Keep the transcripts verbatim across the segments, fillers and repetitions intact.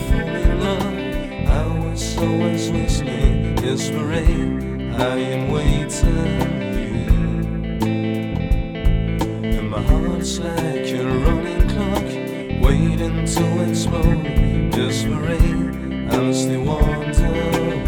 fall in love. I was always listening, desperate. I am waiting you, and my heart's like a running clock, waiting to explode. Desperate, I'm still wondering.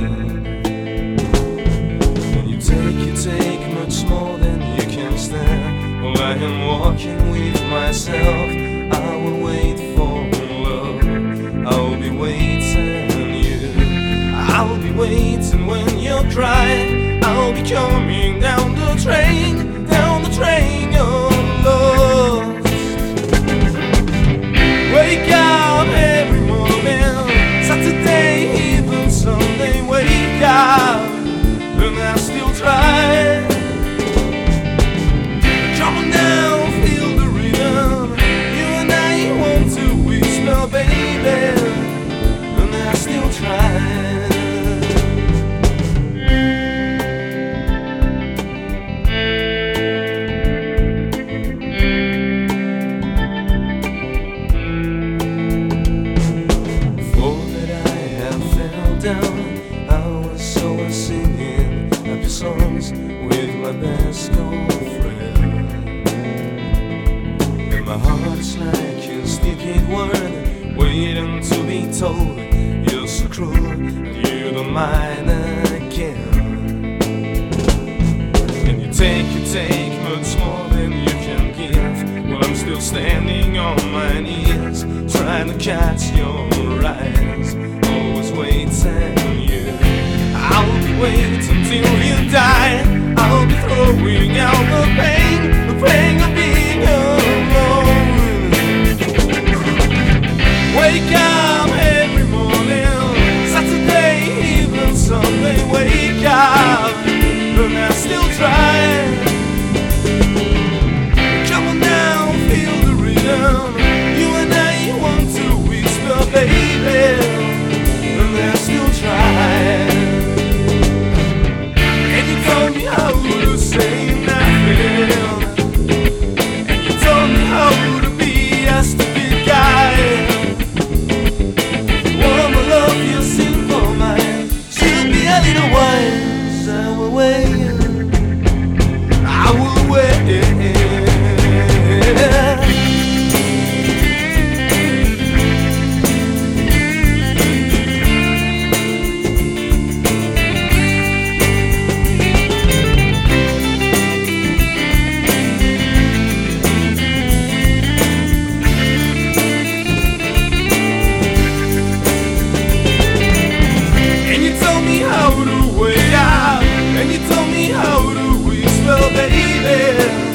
And you take, you take much more than you can stand. Well, I am walking with myself. I will wait for love. I'll be waiting you. I'll be waiting when you cry. I'll be coming down the train, down the train of love. Wake up every morning, Saturday, even Sunday. Wake up, and I still try. Come on now, feel the rhythm. You and I want to whisper, baby, and I still try. Down, I was always singing happy songs with my best girlfriend. And my heart's like a stupid word, waiting to be told. You're so cruel, and you don't mind again. And you take, you take much more than you can give. Well, I'm still standing on my knees, trying to catch your eyes. Always waiting you. I'll be waiting till you die. I'll be throwing out the pain, the pain of being alone. Wake up every morning, Saturday, even Sunday. Wake up, and I still try. Come on now, feel the rhythm. You and I want to whisper, baby, and I still try. And you told me how to say nothing, and you told me how to be a stupid guy. One more love, you're simple mind. She'll be a little wise. I will wait, I will wait. How to wake up, and you told me how to whisper, baby.